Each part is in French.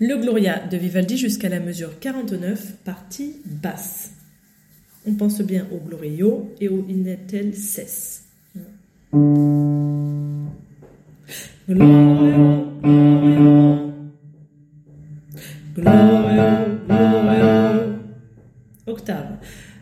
Le Gloria de Vivaldi jusqu'à la mesure 49, partie basse. On pense bien au Glorio et au Inetel ses. Glorio, Glorio, Glorio, Glorio. Octave.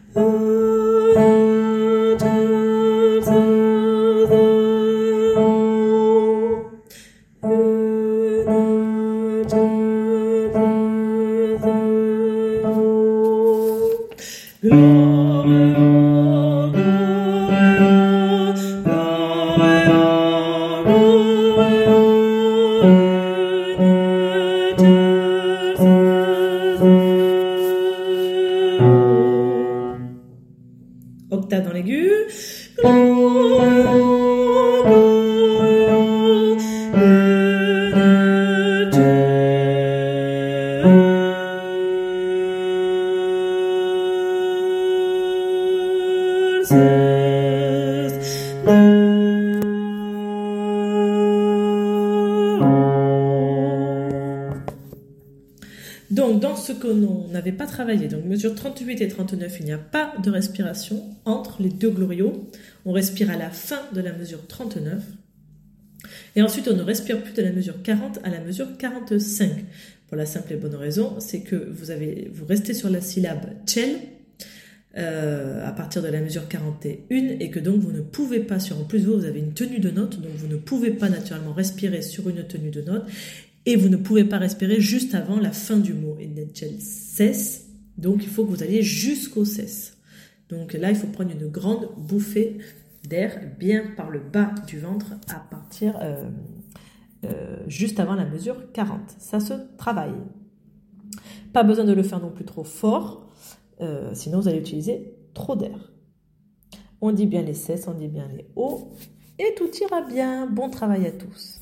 Octave dans l'aigu. Donc, dans ce que l'on n'avait pas travaillé, donc mesure 38 et 39, il n'y a pas de respiration entre les deux glorios. On respire à la fin de la mesure 39. Et ensuite, on ne respire plus de la mesure 40 à la mesure 45. Pour la simple et bonne raison, c'est que vous restez sur la syllabe tchel à partir de la mesure 41 et que donc vous ne pouvez pas, en plus vous avez une tenue de note, donc vous ne pouvez pas naturellement respirer sur une tenue de note. Et vous ne pouvez pas respirer juste avant la fin du mot. Inetel ses. Donc, il faut que vous alliez jusqu'au ses. Donc là, il faut prendre une grande bouffée d'air bien par le bas du ventre à partir juste avant la mesure 40. Ça se travaille. Pas besoin de le faire non plus trop fort, sinon vous allez utiliser trop d'air. On dit bien les ses, on dit bien les o, et tout ira bien. Bon travail à tous.